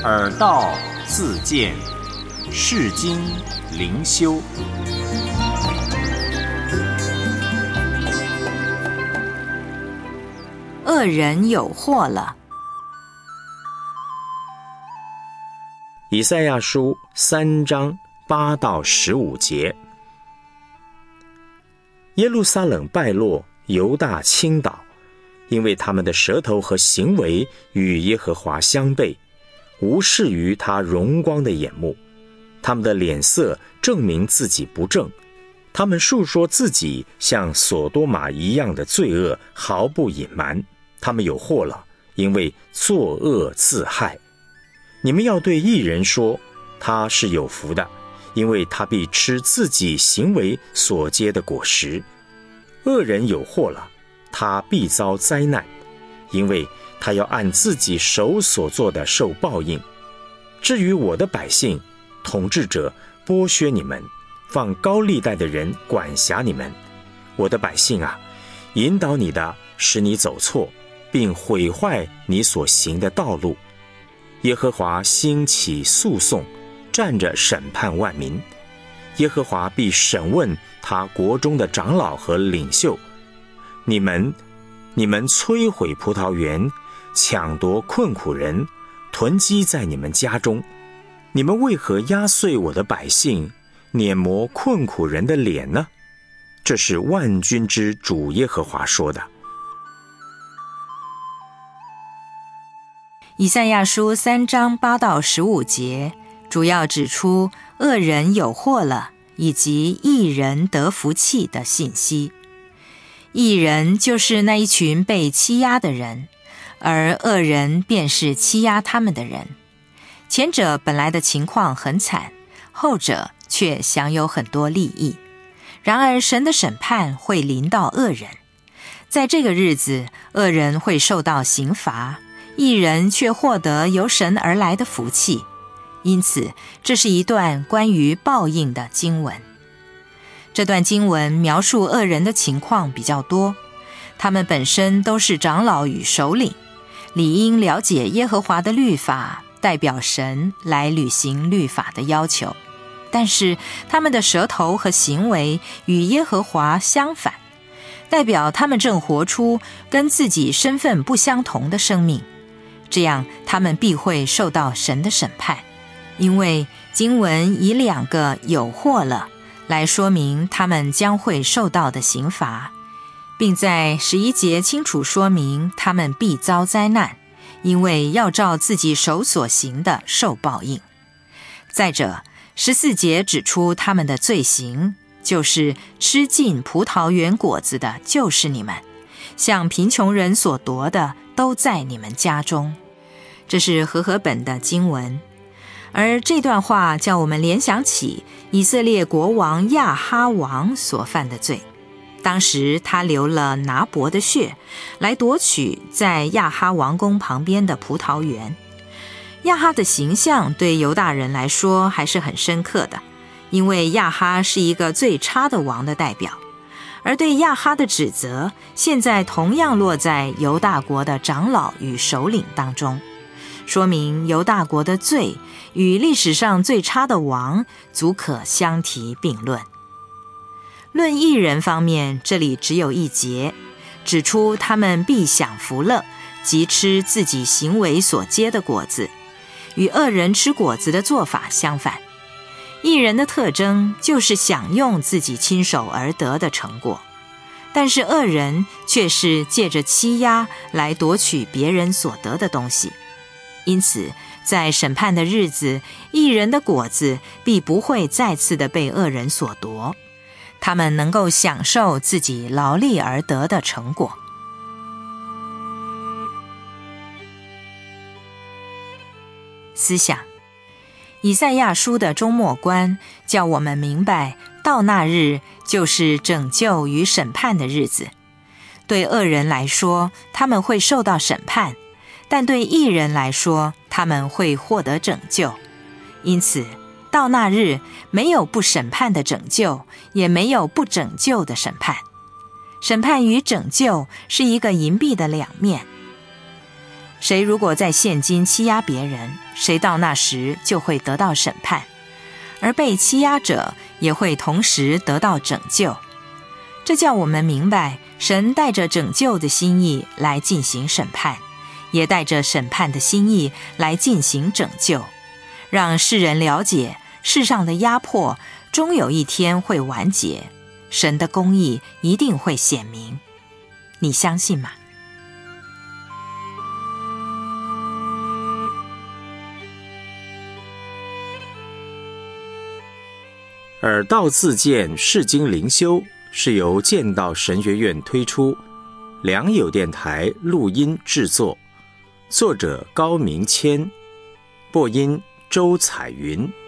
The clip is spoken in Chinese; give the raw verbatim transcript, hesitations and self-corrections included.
耳道自见，世经灵修。 恶人有祸了。 以赛亚书三章八到十五节。耶路撒冷败落，犹大倾倒，因为他们的舌头和行为与耶和华相悖，无视于他荣光的眼目。他们的脸色证明自己不正，他们述说自己像所多玛一样的罪恶，毫不隐瞒。他们有祸了，因为作恶自害。你们要对义人说，他是有福的，因为他必吃自己行为所结的果实。恶人有祸了，他必遭灾难，因为他要按自己手所做的受报应。至于我的百姓，统治者剥削你们，放高利贷的人管辖你们。我的百姓啊，引导你的使你走错，并毁坏你所行的道路。耶和华兴起诉讼，站着审判万民。耶和华必审问他国中的长老和领袖。你们，你们摧毁葡萄园，抢夺困苦人，囤积在你们家中。你们为何压碎我的百姓，碾磨困苦人的脸呢？这是万军之主耶和华说的。 以赛亚书三章八到十五节，主要指出恶人有祸了，以及义人得福气的信息。义人就是那一群被欺压的人，而恶人便是欺压他们的人。前者本来的情况很惨，后者却享有很多利益。然而神的审判会临到恶人，在这个日子，恶人会受到刑罚，义人却获得由神而来的福气。因此，这是一段关于报应的经文。这段经文描述恶人的情况比较多，他们本身都是长老与首领，理应了解耶和华的律法，代表神来履行律法的要求。但是他们的舌头和行为与耶和华相反，代表他们正活出跟自己身份不相同的生命。这样他们必会受到神的审判，因为经文以两个有祸了来说明他们将会受到的刑罚，并在十一节清楚说明他们必遭灾难，因为要照自己手所行的受报应。再者，十四节指出他们的罪行，就是吃尽葡萄园果子的就是你们，向贫穷人所夺的都在你们家中。这是和合本的经文。而这段话叫我们联想起以色列国王亚哈王所犯的罪。当时他流了拿伯的血，来夺取在亚哈王宫旁边的葡萄园。亚哈的形象对犹大人来说还是很深刻的，因为亚哈是一个最差的王的代表，而对亚哈的指责现在同样落在犹大国的长老与首领当中，说明犹大国的罪与历史上最差的王足可相提并论。论义人方面，这里只有一节，指出他们必享福乐，即吃自己行为所结的果子，与恶人吃果子的做法相反。义人的特征就是享用自己亲手而得的成果，但是恶人却是借着欺压来夺取别人所得的东西。因此，在审判的日子，义人的果子必不会再次的被恶人所夺，他们能够享受自己劳力而得的成果。思想，以赛亚书的终末观叫我们明白，到那日就是拯救与审判的日子。对恶人来说，他们会受到审判，但对义人来说，他们会获得拯救。因此，到那日，没有不审判的拯救，也没有不拯救的审判。审判与拯救是一个银币的两面。谁如果在现今欺压别人， 谁到那时就会得到审判，而被欺压者也会同时得到拯救。这叫我们明白，神带着拯救的心意来进行审判，也带着审判的心意来进行拯救，让世人了解世上的压迫终有一天会完结，神的公义一定会显明。你相信吗？ 而道自荐释经灵修是由剑道神学院推出，良友电台录音制作，作者高明谦，播音周彩云。